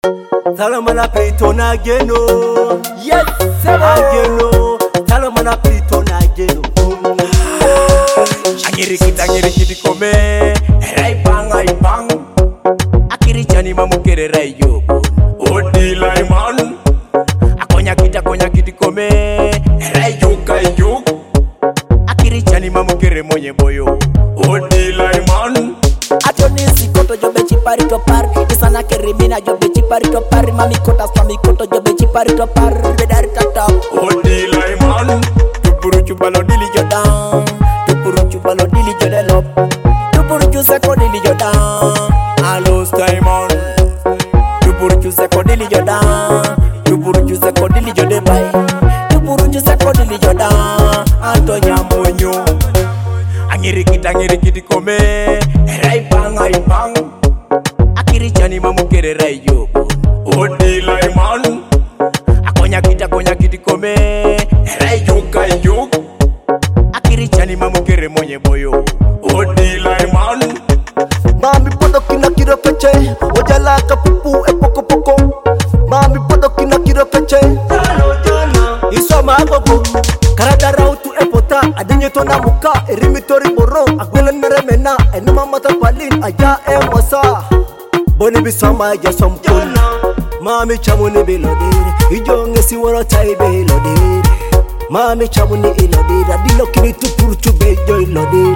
Talamana pitona geno. Yes, sir. Ageno. Talamana pitona geno. Angirikiti kome. Rai pang. Akiri chani mamukere rai yo. Odi laiman. Akonya kiti kome. Rai yo. Akiri chani mamukere monye boyo. Odi laiman. Atoni sikoto jobe chipari to par. Isana kerimina jobe chipari to par. Mami koto jobe chipari to par. Bedari tatap. Odi laiman. Tupuru chubalo dili jodan. Tupuru chubalo dili jodelop. Tupuru chuseko dili jodan. Alos Diamond. Tupuru chuseko dili jodan. Tupuru chuseko dili jodebay. Tupuru chuseko dili jodan. Antonya monyo. Angirikiti kome. Rai pang. Akiri chani mamukere rai yo. Odi laiman. Akonya kiti kome. Rai yo. Akiri chani mamukere monye boyo. Odi laiman. Mami podo kina kiro keche. Ojala kapupu e poko. Mami podo kina kiro keche. Isoma agogo. Karada rautu e pota. Adinye tona muka. Erimitori boro. Agwele neremena. Enuma mata palin. Aya e mosa. Boni bisama ya somkun. Mami chamuni bilodiri. Ijonge siwara chai bilodiri. Mami chamuni ilodiri. Adilo kini tupuru chube jo ilodiri.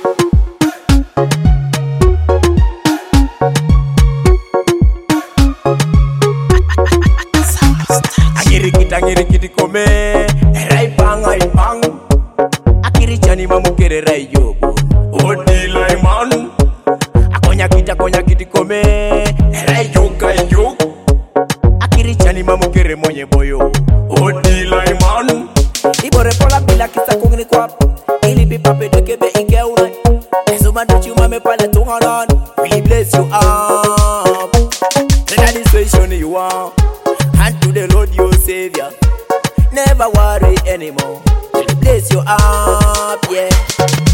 Angirikiti kome. Rai pang. Akiri chani mamukere rai yo. Odi laiman. Akonya kiti kome. Rai yo. Akiri chani mamukere monye boyo. Odi laiman. Ibore pola bila kisa kungni kwap. Ili bi pape de kebe inge uran. Ezuma duchi mame pala tunganan. We bless you up. That is situation you are. And to the Lord your Savior. Never worry anymore. We bless you up, yeah.